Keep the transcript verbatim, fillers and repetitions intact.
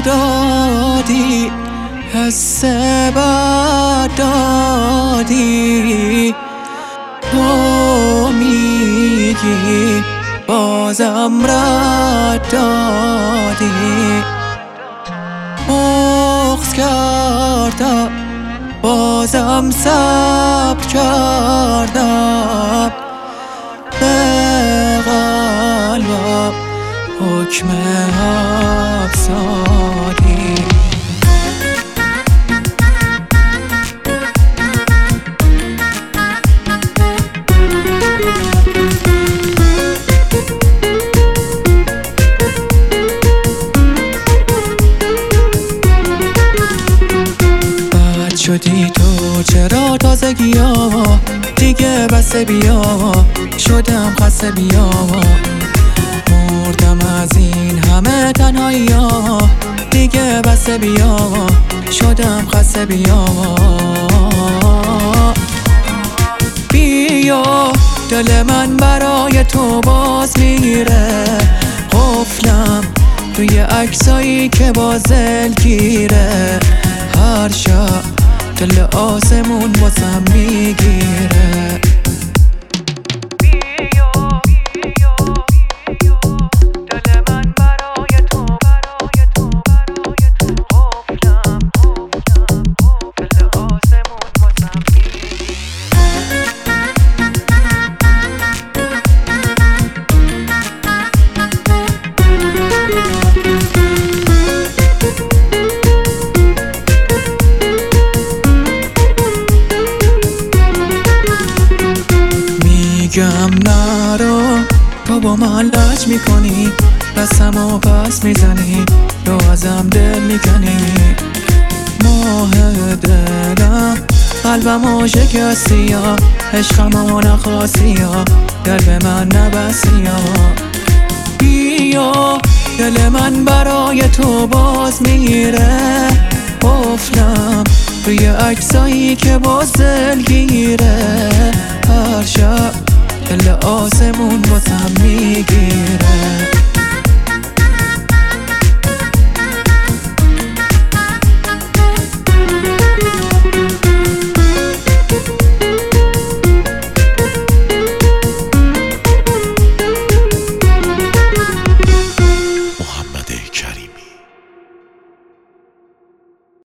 دادی، حس بد دادی. تو میگی بازم رد دادی. بغض کردم بازم صبر کردم. به قلبم حکم حبس دادی. بد شدی تو چرا تازگی ها دیگه بسه بیا. شدم خسته بیا، مردم از این همه تنهایی ها دیگه بسه بیا. شدم خسته بیا. بیا دل من برای تو باز میره. قفلم توی عکسایی که باز دلگیره. هر شب دل آسمون واسم میگیره. میگم نرو، تو با من لج میکنی. دستمو پس میزنی، تو ازم دل میکنی. ماه دلم قلبمو شکستی یا عشقمو نخواستی یا دل به من نبستی یا. بیا دل من برای تو باز میره. قفلم توی عکسایی که باز دلگیره. هر شب دل آسمون واسم میگیره.